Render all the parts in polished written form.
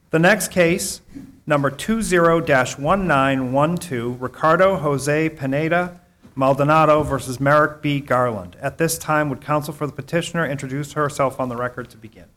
The next case, number 20-1912, Ricardo Jose Pineda Maldonado versus Merrick B. Garland. At this time, would counsel for the petitioner introduce herself on the record to begin?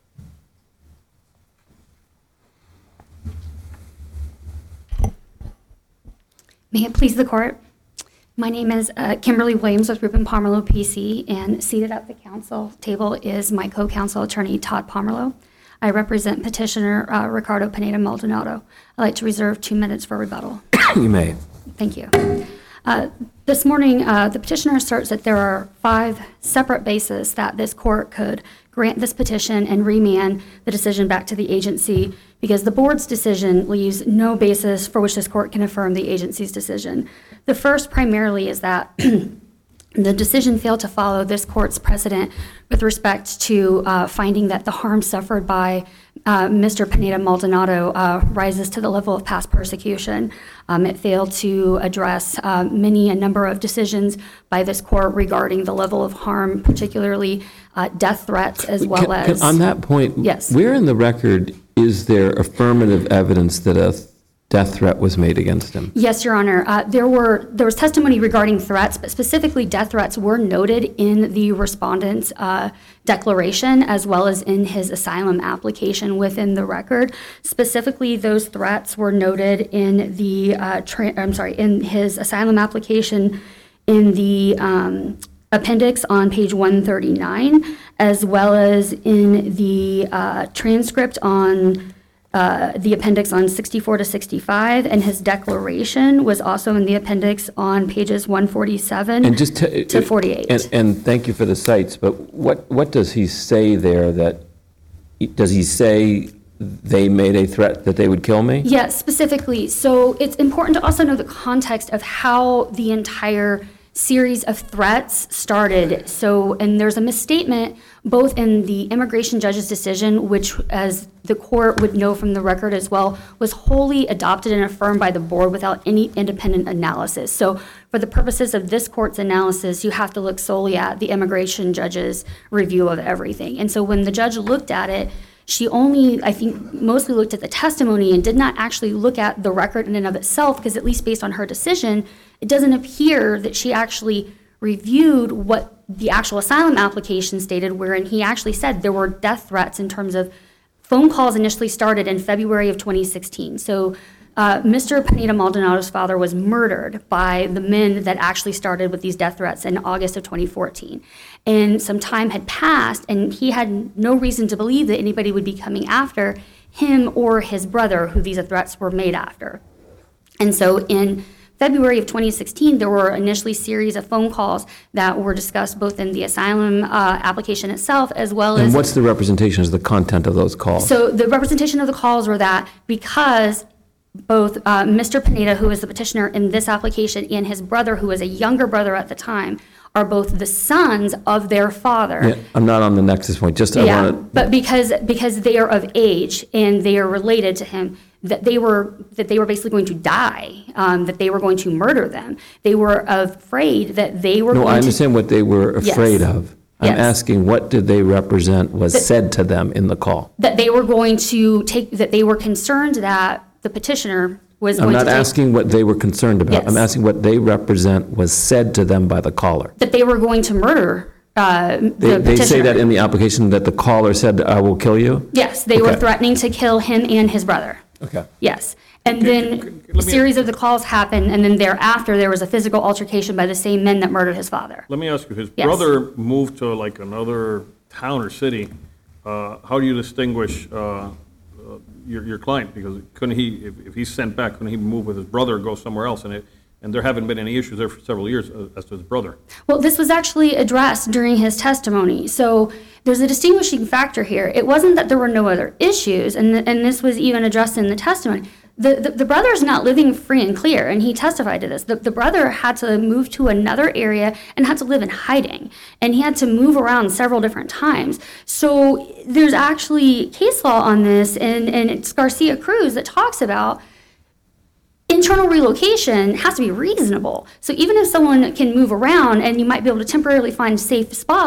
May it please the court. My name is Kimberly Williams with Rubin Pomerleau PC, and seated at the counsel table is my co-counsel attorney, Todd Pomerleau. I represent petitioner Ricardo Pineda Maldonado. I'd like to reserve 2 minutes for rebuttal. You may. Thank you. This morning, the petitioner asserts that there are 5 separate bases that this court could grant this petition and remand the decision back to the agency, because the board's decision leaves no basis for which this court can affirm the agency's decision. The first primarily is that the decision failed to follow this court's precedent with respect to finding that the harm suffered by Mr. Pineda Maldonado rises to the level of past persecution. It failed to address a number of decisions by this court regarding the level of harm, particularly death threats, as well as... On that point, yes. Where in the record is there affirmative evidence that a death threat was made against him? Yes, Your Honor. There was testimony regarding threats, but specifically death threats were noted in the respondent's declaration as well as in his asylum application within the record. Specifically, those threats were noted in the in his asylum application in the appendix on page 139, as well as in the transcript on the appendix on 64 to 65, and his declaration was also in the appendix on pages 147 and just to 48. And thank you for the cites, but what does he say there? Does he say they made a threat that they would kill me? Yes, specifically. So it's important to also know the context of how the entire series of threats started. So, and there's a misstatement both in the immigration judge's decision, which, as the court would know from the record as well, was wholly adopted and affirmed by the board without any independent analysis. So for the purposes of this court's analysis, you have to look solely at the immigration judge's review of everything. And so when the judge looked at it, she only, I think, mostly looked at the testimony and did not actually look at the record in and of itself, because at least based on her decision, it doesn't appear that she actually reviewed what the actual asylum application stated, wherein he actually said there were death threats in terms of phone calls initially started in February of 2016. So Mr. Pineda Maldonado's father was murdered by the men that actually started with these death threats in August of 2014. And some time had passed, and he had no reason to believe that anybody would be coming after him or his brother, who these threats were made after. And so in February of 2016, there were initially a series of phone calls that were discussed both in the asylum application itself as well as... And what's the representation as the content of those calls? So the representation of the calls were that because both Mr. Pineda, who is the petitioner in this application, and his brother, who was a younger brother at the time, are both the sons of their father. Yeah, I'm not on the nexus point. But because they are of age and they are related to him, that they were basically going to die, that they were going to murder them. They were afraid that they were going to... No, I understand what they were afraid of. I'm asking, what did they represent was said to them in the call? That they were going to take, that they were concerned that the petitioner was going to I'm not asking what they were concerned about. Yes. I'm asking what they represent was said to them by the caller. That they were going to murder the petitioner. They say that in the application, that the caller said, I will kill you? Yes, they were threatening to kill him and his brother. Okay. Yes. And then a series of the calls happened, and then thereafter there was a physical altercation by the same men that murdered his father. Let me ask you, his brother moved to like another town or city. How do you distinguish your client? Because couldn't he, if he's sent back, couldn't he move with his brother or go somewhere else? And there haven't been any issues there for several years as to his brother. Well, this was actually addressed during his testimony. So there's a distinguishing factor here. It wasn't that there were no other issues, and this was even addressed in the testimony. The brother's not living free and clear, and he testified to this. The brother had to move to another area and had to live in hiding, and he had to move around several different times. So there's actually case law on this, and it's Garcia Cruz that talks about internal relocation has to be reasonable. So even if someone can move around and you might be able to temporarily find a safe spot,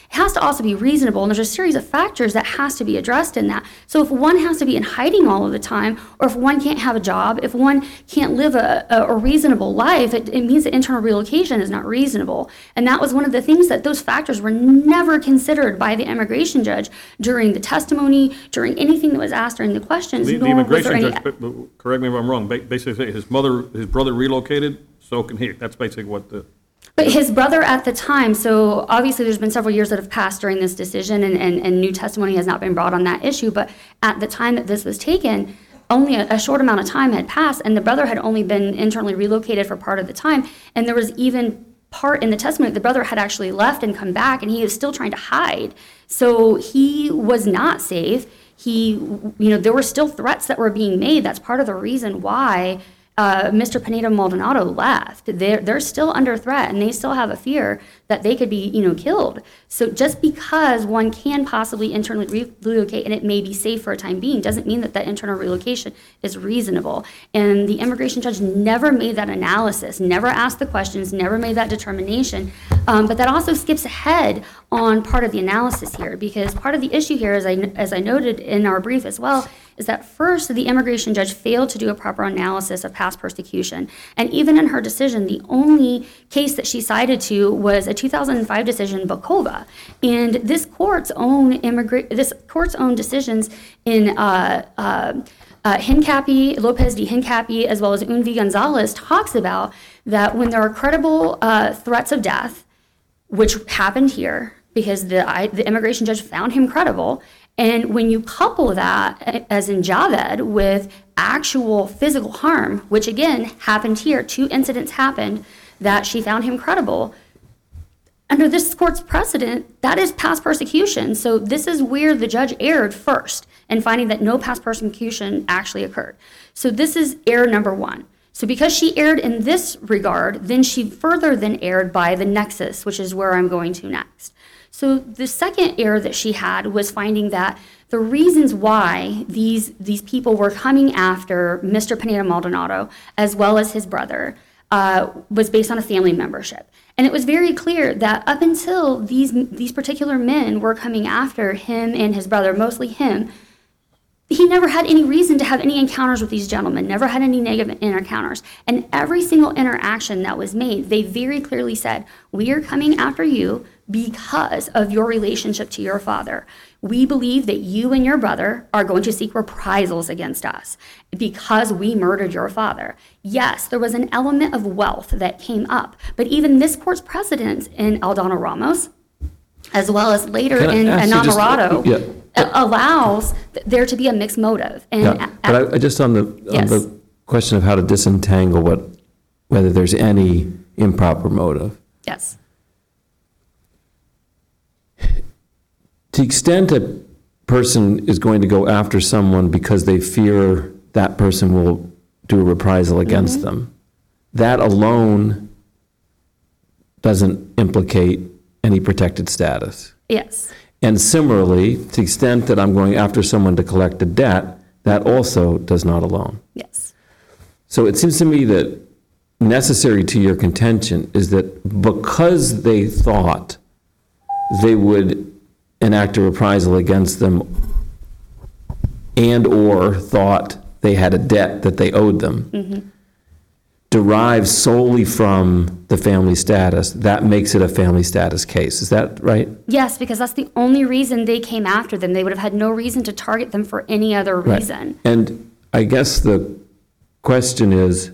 It has to also be reasonable, and there's a series of factors that has to be addressed in that. So if one has to be in hiding all of the time, or if one can't have a job, if one can't live a reasonable life, it means that internal relocation is not reasonable. And that was one of the things that those factors were never considered by the immigration judge during the testimony, during anything that was asked during the questions. The nor was there immigration any- judge, correct me if I'm wrong, basically his brother relocated, so can he. That's basically what the, But his brother at the time, so obviously there's been several years that have passed during this decision, and new testimony has not been brought on that issue, but at the time that this was taken, only a short amount of time had passed, and the brother had only been internally relocated for part of the time, and there was even part in the testimony, the brother had actually left and come back, and he was still trying to hide. So he was not safe. There were still threats that were being made. That's part of the reason why Mr. Pineda Maldonado left. They're still under threat, and they still have a fear that they could be, killed. So just because one can possibly internally relocate and it may be safe for a time being, doesn't mean that internal relocation is reasonable. And the immigration judge never made that analysis, never asked the questions, never made that determination. But that also skips ahead on part of the analysis here, because part of the issue here, as I noted in our brief as well, is that first, the immigration judge failed to do a proper analysis of past persecution. And even in her decision, the only case that she cited to was a 2005 decision, Bokova. And this court's own decisions in Hincapie, Lopez de Hincapie, as well as Unvi Gonzalez, talks about that when there are credible threats of death, which happened here, because the immigration judge found him credible. And when you couple that, as in Javed, with actual physical harm, which again happened here, 2 incidents happened that she found him credible, under this court's precedent, that is past persecution. So this is where the judge erred first in finding that no past persecution actually occurred. So this is error number 1. So because she erred in this regard, then she further erred by the nexus, which is where I'm going to next. So the second error that she had was finding that the reasons why these people were coming after Mr. Pineda Maldonado, as well as his brother, was based on a family membership. And it was very clear that up until these particular men were coming after him and his brother, mostly him, he never had any reason to have any encounters with these gentlemen, never had any negative encounters. And every single interaction that was made, they very clearly said, we are coming after you because of your relationship to your father. We believe that you and your brother are going to seek reprisals against us because we murdered your father. Yes, there was an element of wealth that came up, but even this court's precedents in Aldana Ramos, as well as later in Enamorado, allows there to be a mixed motive. And but I just on the question of how to disentangle whether there's any improper motive. Yes. To the extent a person is going to go after someone because they fear that person will do a reprisal against them, that alone doesn't implicate any protected status. Yes. And similarly, to the extent that I'm going after someone to collect a debt, that also does not alone. Yes. So it seems to me that necessary to your contention is that because they thought they would enact a reprisal against them and or thought they had a debt that they owed them, derives solely from the family status, that makes it a family status case. Is that right? Yes, because that's the only reason they came after them. They would have had no reason to target them for any other reason. Right. And I guess the question is,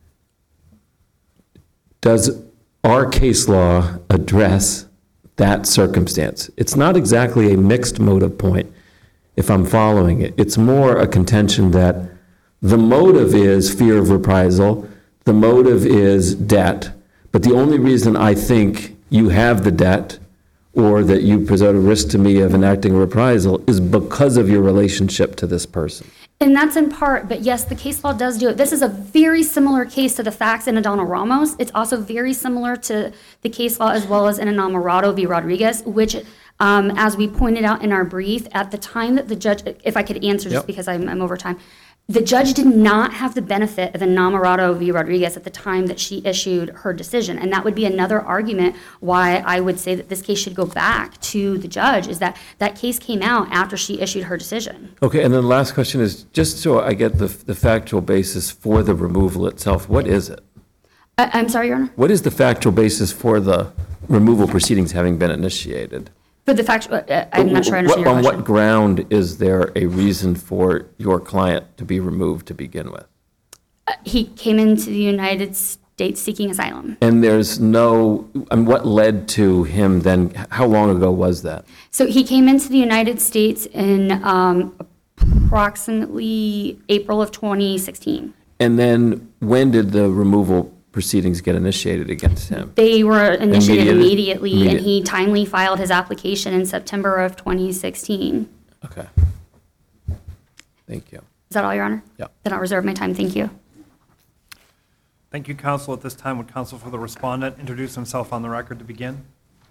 does our case law address that circumstance? It's not exactly a mixed motive point, if I'm following it. It's more a contention that the motive is fear of reprisal, the motive is debt, but the only reason I think you have the debt or that you present a risk to me of enacting a reprisal is because of your relationship to this person. And that's in part, but yes, the case law does do it. This is a very similar case to the facts in Adana Ramos. It's also very similar to the case law as well as in Enamorado v. Rodriguez, which, as we pointed out in our brief, at the time that the judge, if I could answer just because I'm over time, The judge did not have the benefit of Enamorado v. Rodriguez at the time that she issued her decision. And that would be another argument why I would say that this case should go back to the judge, is that that case came out after she issued her decision. Okay, and then the last question is, just so I get the factual basis for the removal itself, what is it? I'm sorry, Your Honor? What is the factual basis for the removal proceedings having been initiated? For the fact, I'm not sure I understand your On question. what ground is there a reason for your client to be removed to begin with? He came into the United States seeking asylum. And there's no, what led to him then, how long ago was that? So he came into the United States in approximately April of 2016. And then when did the removal proceedings get initiated against him? They were initiated immediately, and Immediate. he timely filed his application in September of 2016. Okay. Thank you. Is that all, Your Honor? Yeah. Then I'll reserve my time. Thank you. Thank you, counsel. At this time, would counsel for the respondent introduce himself on the record to begin?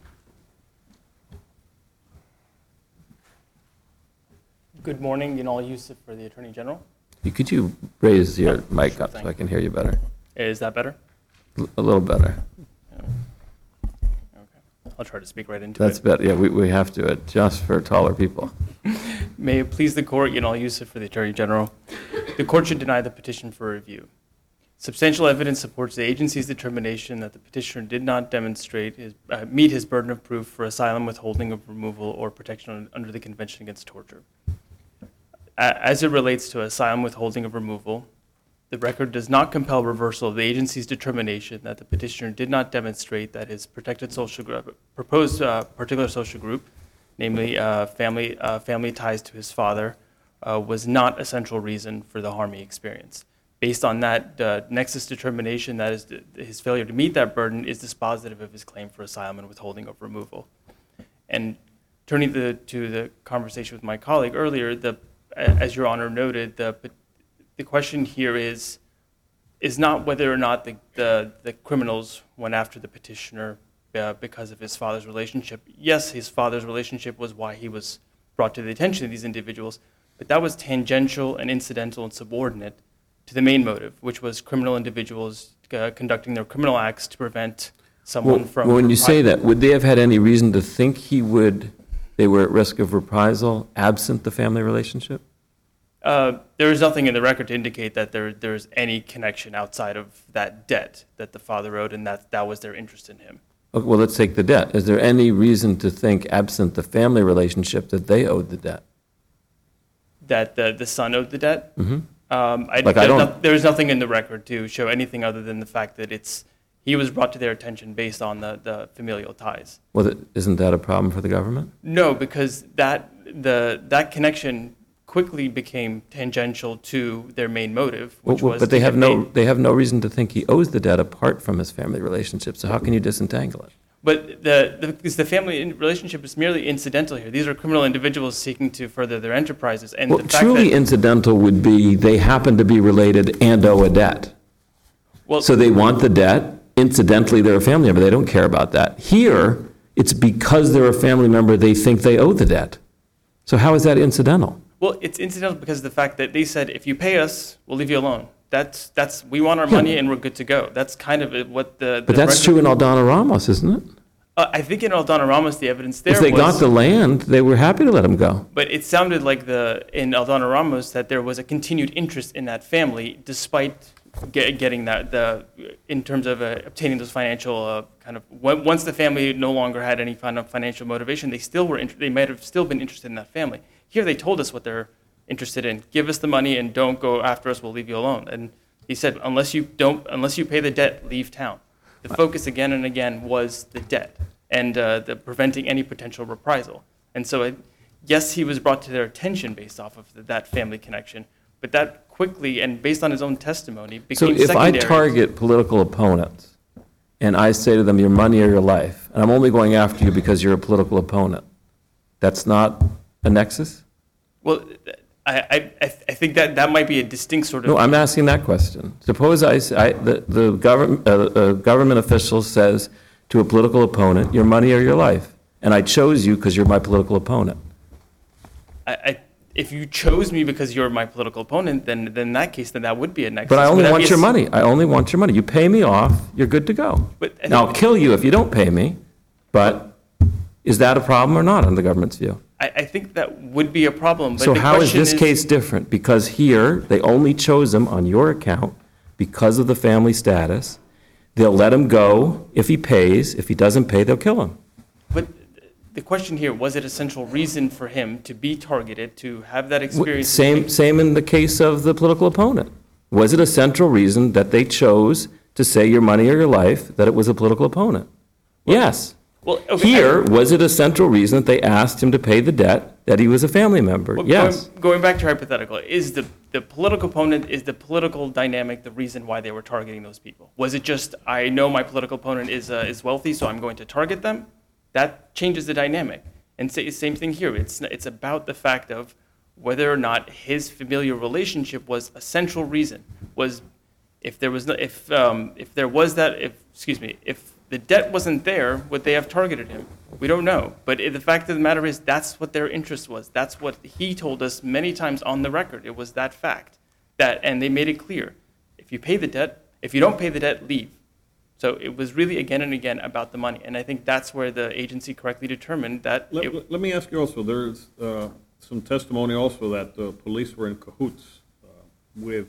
Good morning, Yanal Yusuf for the Attorney General. Could you raise your mic sure up so thing. I can hear you better? Is that better? A little better. Okay. I'll try to speak right into That's it. better. Yeah, we have to adjust for taller people. May it please the Court, Yanal Yusuf for the Attorney General. The Court should deny the petition for review. Substantial evidence supports the agency's determination that the petitioner did not meet his burden of proof for asylum, withholding of removal, or protection under the Convention Against Torture. As it relates to asylum, withholding of removal, the record does not compel reversal of the agency's determination that the petitioner did not demonstrate that his protected social group, proposed particular social group, namely family ties to his father, was not a central reason for the harm he experienced. Based on that nexus determination, that is, his failure to meet that burden is dispositive of his claim for asylum and withholding of removal. And turning to the conversation with my colleague earlier, as Your Honor noted, the question here is not whether or not the criminals went after the petitioner because of his father's relationship. Yes, his father's relationship was why he was brought to the attention of these individuals, but that was tangential and incidental and subordinate to the main motive, which was criminal individuals conducting their criminal acts to prevent someone from... When you say that, would they have had any reason to think they were at risk of reprisal absent the family relationship? There is nothing in the record to indicate that there's any connection outside of that debt that the father owed, and that was their interest in him. Okay, well, let's take the debt. Is there any reason to think, absent the family relationship, that they owed the debt? That the son owed the debt? Mm-hmm. There's nothing in the record to show anything other than the fact that he was brought to their attention based on the familial ties. Well, isn't that a problem for the government? No, because that connection quickly became tangential to their main motive, which was... But they have no reason to think he owes the debt apart from his family relationship, so how can you disentangle it? But the family relationship is merely incidental here. These are criminal individuals seeking to further their enterprises. And Well, the fact truly that, incidental would be they happen to be related and owe a debt. well, So they want the debt. Incidentally, they're a family member. They don't care about that. Here, it's because they're a family member they think they owe the debt. So how is that incidental? well, it's incidental because of the fact that they said, if you pay us, we'll leave you alone. We want our money and we're good to go. That's kind of what the... But that's true in Aldana Ramos, isn't it? I think in Aldana Ramos, the evidence there If they was... got the land, they were happy to let him go. But it sounded like in Aldana Ramos that there was a continued interest in that family despite getting in terms of obtaining those financial once the family no longer had any kind of financial motivation, they might have still been interested in that family. Here they told us what they're interested in. Give us the money and don't go after us, we'll leave you alone. And he said, unless you pay the debt, leave town. The focus again and again was the debt and the preventing any potential reprisal. And so, yes, he was brought to their attention based off of that family connection, but that quickly and based on his own testimony became So if I secondary. target political opponents and I say to them, your money or your life, and I'm only going after you because you're a political opponent, that's not a nexus? Well, I think that might be a distinct sort of... No, I'm asking that question. Suppose the government official says to a political opponent, your money or your life, and I chose you because you're my political opponent. I if you chose me because you're my political opponent, then in that case, then that would be a nexus. But I Would only that want be a your s- money. I only want your money. You pay me off, you're good to go. But I Now, I'll think- kill you if you don't pay me, but is that a problem or not in the government's view? I think that would be a problem. But So the how is question this case different? Because here, they only chose him on your account because of the family status. They'll let him go if he pays. If he doesn't pay, they'll kill him. But the question here, was it a central reason for him to be targeted, to have that experience? Same in the case of the political opponent. Was it a central reason that they chose to say your money or your life, that it was a political opponent? Yes. Well, okay, Here, was it a central reason that they asked him to pay the debt, that he was a family member? Well, Yes. Going back to your hypothetical, is the political opponent, is the political dynamic the reason why they were targeting those people? Was it just, I know my political opponent is wealthy, so I'm going to target them? That changes the dynamic. And same thing here. It's about the fact of whether or not his familial relationship was a central reason. Was if there was no, if there was that, if the debt wasn't there, would they have targeted him? We don't know. But the fact of the matter is, that's what their interest was. That's what he told us many times on the record. It was that fact. And they made it clear. If you pay the debt, if you don't pay the debt, leave. So it was really again and again about the money. And I think that's where the agency correctly determined that Let me ask you also, there's some testimony also that the police were in cahoots with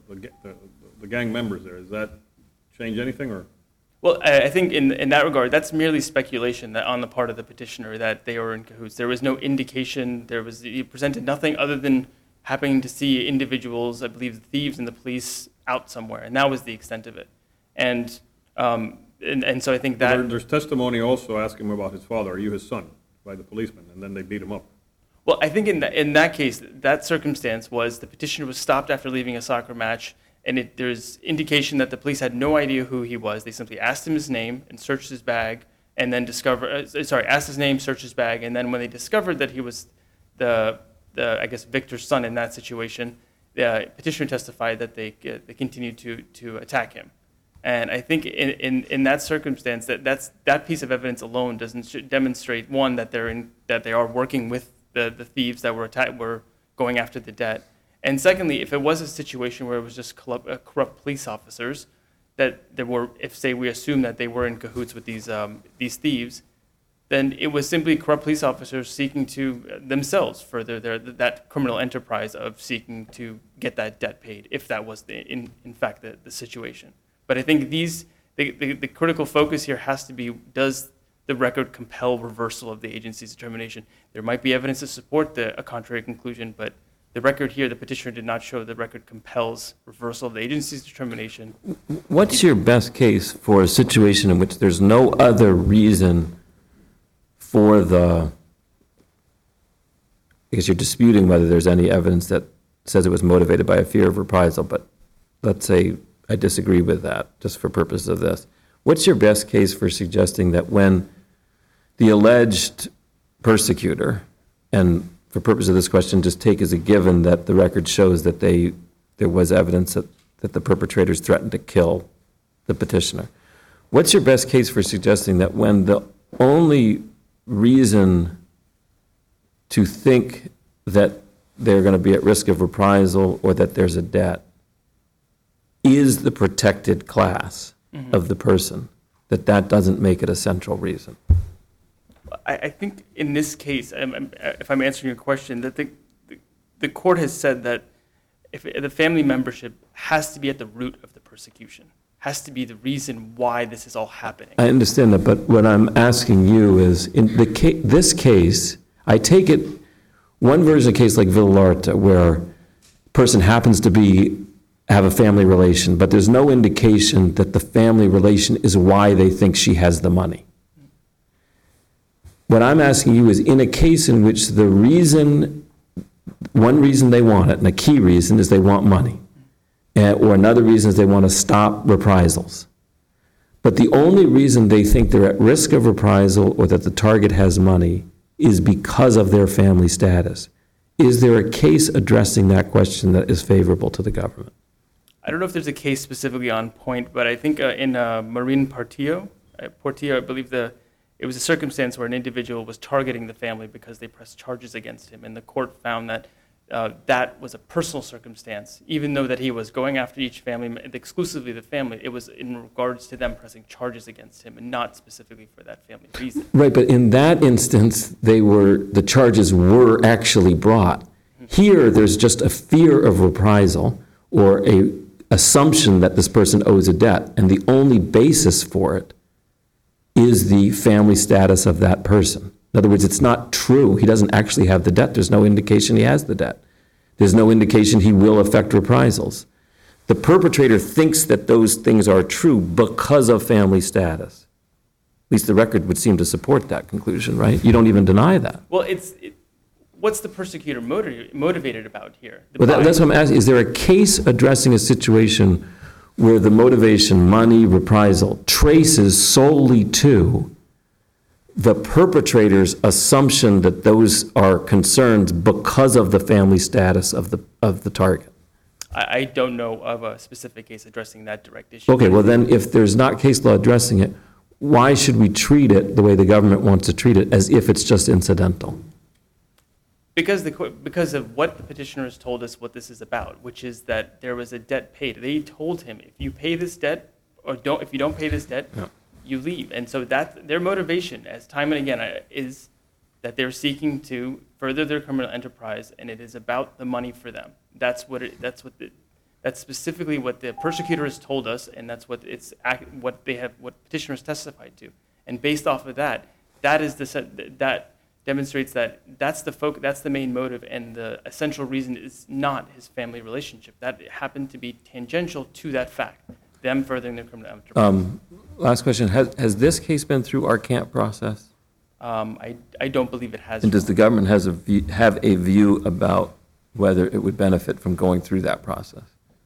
the gang members there. Does that change anything, or? Well, I think in that regard, that's merely speculation that on the part of the petitioner that they were in cahoots. There was no indication. He presented nothing other than happening to see individuals, I believe the thieves and the police, out somewhere, and that was the extent of it. And so I think that There's testimony also asking him about his father. Are you his son? By the policeman, and then they beat him up. Well, I think in that case, that circumstance was the petitioner was stopped after leaving a soccer match, and there's indication that the police had no idea who he was. They simply asked him his name and searched his bag, and then asked his name, searched his bag, and then when they discovered that he was the I guess Victor's son in that situation, the petitioner testified that they continued to attack him. And I think in that circumstance, that piece of evidence alone doesn't demonstrate, one, that they are working with the thieves that were going after the debt, and secondly, if it was a situation where it was just corrupt police officers, that there were, if say we assume that they were in cahoots with these thieves, then it was simply corrupt police officers seeking to themselves further that criminal enterprise of seeking to get that debt paid, if that was in fact the situation. But I think the critical focus here has to be, does the record compel reversal of the agency's determination? There might be evidence to support a contrary conclusion, but the record here, the petitioner did not show the record compels reversal of the agency's determination. What's your best case for a situation in which there's no other reason for I guess you're disputing whether there's any evidence that says it was motivated by a fear of reprisal, but let's say I disagree with that, just for purposes of this. What's your best case for suggesting that when the alleged persecutor, and for purpose of this question, just take as a given that the record shows that there was evidence that the perpetrators threatened to kill the petitioner. What's your best case for suggesting that when the only reason to think that they're going to be at risk of reprisal or that there's a debt is the protected class of the person, that doesn't make it a central reason? I think in this case, if I'm answering your question, that the court has said that if the family membership has to be at the root of the persecution, has to be the reason why this is all happening. I understand that, but what I'm asking you is, in this case, I take it, one version of a case like Villarta, where a person happens to have a family relation, but there's no indication that the family relation is why they think she has the money. What I'm asking you is, in a case in which one reason they want it, and a key reason is they want money, or another reason is they want to stop reprisals, but the only reason they think they're at risk of reprisal or that the target has money is because of their family status. Is there a case addressing that question that is favorable to the government? I don't know if there's a case specifically on point, but I think in Marin Portillo, I believe it was a circumstance where an individual was targeting the family because they pressed charges against him, and the court found that that was a personal circumstance, even though that he was going after each family, exclusively the family. It was in regards to them pressing charges against him and not specifically for that family reason. Right, but in that instance, the charges were actually brought. Here, there's just a fear of reprisal or a assumption that this person owes a debt, and the only basis for it is the family status of that person. In other words, it's not true. He doesn't actually have the debt. There's no indication he has the debt. There's no indication he will affect reprisals. The perpetrator thinks that those things are true because of family status. At least the record would seem to support that conclusion, right? You don't even deny that. Well, what's the persecutor motivated about here? Well, that's what I'm asking. Is there a case addressing a situation where the motivation, money, reprisal, traces solely to the perpetrator's assumption that those are concerns because of the family status of the target? I don't know of a specific case addressing that direct issue. Okay, well then, if there's not case law addressing it, why should we treat it the way the government wants to treat it, as if it's just incidental? Because of what the petitioner has told us what this is about, which is that there was a debt paid. They told him, if you pay this debt, or if you don't pay this debt, you leave. And so that their motivation, as time and again, is that they're seeking to further their criminal enterprise, and it is about the money for them. That's specifically what the persecutor has told us, and that's what petitioners testified to. And based off of that, that demonstrates that that's the main motive, and the essential reason is not his family relationship. That happened to be tangential to that fact, them furthering their criminal enterprise. Last question, has this case been through our camp process? I don't believe it has. And does the government have a view about whether it would benefit from going through that process?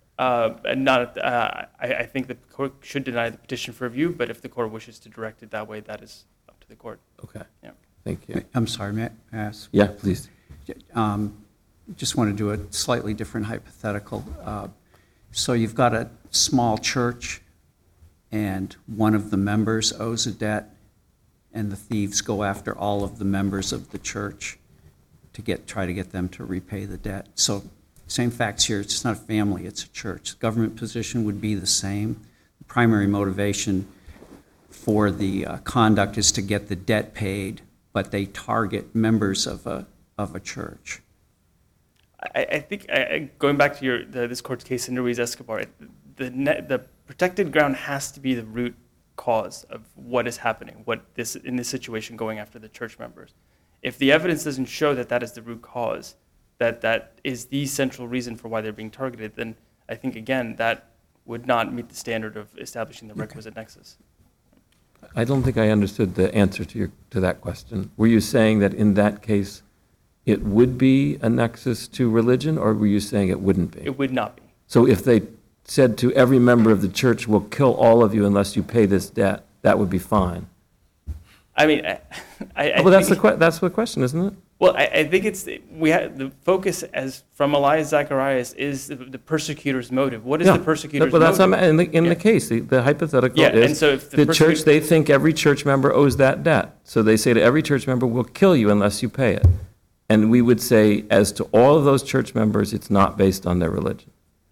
I think the court should deny the petition for review, but if the court wishes to direct it that way, that is up to the court. Okay. Yeah. Thank you. I'm sorry, may I ask? Yeah, please. Just want to do a slightly different hypothetical. So you've got a small church, and one of the members owes a debt, and the thieves go after all of the members of the church to try to get them to repay the debt. So same facts here. It's not a family, it's a church. The government position would be the same. The primary motivation for the conduct is to get the debt paid, but they target members of a church. I think, going back to this court's case in Ruiz Escobar, the protected ground has to be the root cause of what is happening, in this situation going after the church members. If the evidence doesn't show that that is the root cause, that is the central reason for why they're being targeted, then I think, again, that would not meet the standard of establishing the requisite nexus. I don't think I understood the answer to that question. Were you saying that in that case it would be a nexus to religion, or were you saying it wouldn't be? It would not be. So if they said to every member of the church, we'll kill all of you unless you pay this debt, that would be fine? I mean, well, that's the question, isn't it? Well, I think the focus as from Elias Zacharias is the persecutor's motive. What is the persecutor's motive? Well, that's in the case. The hypothetical is and so if the church, they think every church member owes that debt. So they say to every church member, we'll kill you unless you pay it. And we would say, as to all of those church members, it's not based on their religion.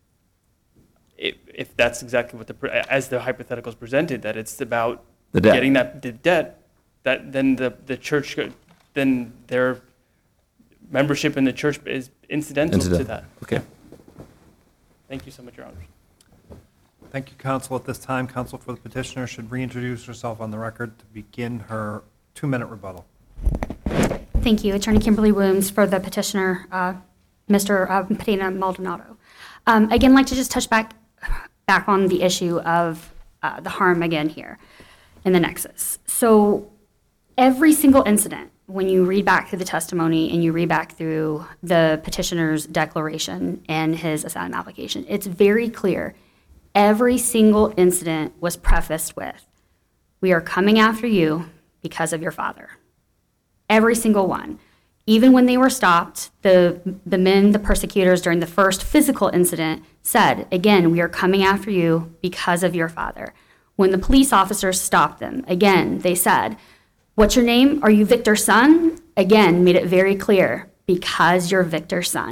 If that's exactly what as the hypothetical is presented, that it's about the debt. Getting the debt, that then the church, then their membership in the church is incidental to that. Okay. Thank you so much, Your Honors. Thank you, counsel. At this time, counsel for the petitioner should reintroduce herself on the record to begin her 2-minute rebuttal. Thank you. Attorney Kimberly Williams for the petitioner, Mr. Pereira Maldonado. Again, I'd like to just touch back on the issue of the harm again here in the nexus. So every single incident, when you read back through the testimony and you read back through the petitioner's declaration and his asylum application, it's very clear. Every single incident was prefaced with, "We are coming after you because of your father." Every single one. Even when they were stopped, the persecutors during the first physical incident said, again, "We are coming after you because of your father." When the police officers stopped them, again, they said, "What's your name? Are you Victor's son?" Again, made it very clear, because you're Victor's son.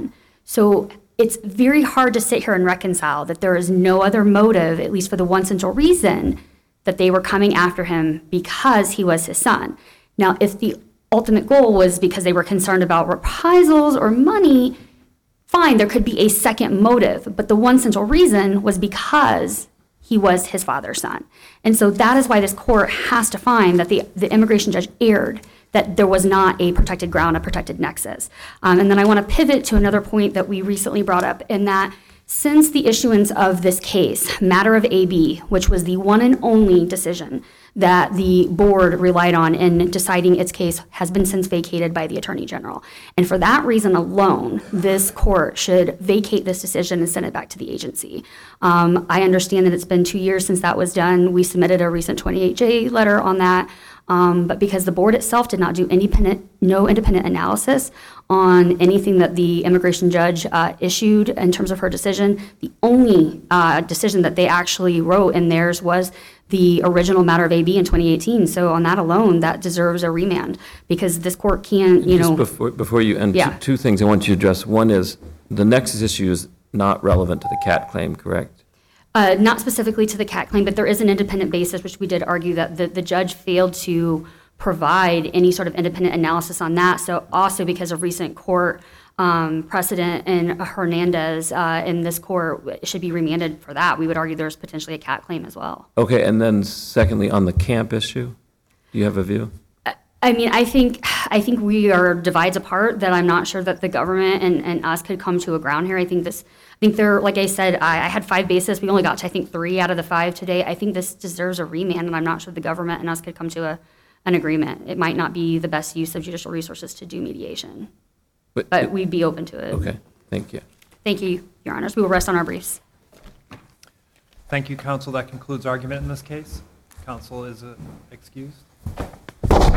So it's very hard to sit here and reconcile that there is no other motive, at least for the one central reason, that they were coming after him because he was his son. Now, if the ultimate goal was because they were concerned about reprisals or money, fine, there could be a second motive, but the one central reason was because he was his father's son. And so that is why this court has to find that the immigration judge erred, that there was not a protected ground, a protected nexus. And then I want to pivot to another point that we recently brought up, in that since the issuance of this case, matter of AB, which was the one and only decision that the board relied on in deciding its case, has been since vacated by the Attorney General. And for that reason alone, this court should vacate this decision and send it back to the agency. I understand that it's been 2 years since that was done. We submitted a recent 28J letter on that. But because the board itself did not do no independent analysis on anything that the immigration judge issued in terms of her decision, the only decision that they actually wrote in theirs was the original matter of AB in 2018. So on that alone, that deserves a remand, because this court can't, Just before you end, Yeah. two things I want you to address. One is the nexus issue is not relevant to the CAT claim, correct? Not specifically to the CAT claim, but there is an independent basis, which we did argue that the judge failed to provide any sort of independent analysis on that. So also because of recent court precedent in Hernandez in this court, it should be remanded for that. We would argue there's potentially a CAT claim as well. Okay, and then secondly, on the camp issue, do you have a view? I mean, I think we are divides apart, that I'm not sure that the government and us could come to a ground here. I think there, like I said, I had 5 bases. We only got to, I think, 3 out of the 5 today. I think this deserves a remand, and I'm not sure the government and us could come to an agreement. It might not be the best use of judicial resources to do mediation, but we'd be open to it. Okay, thank you. Thank you, Your Honors. We will rest on our briefs. Thank you, counsel. That concludes argument in this case. Counsel is excused.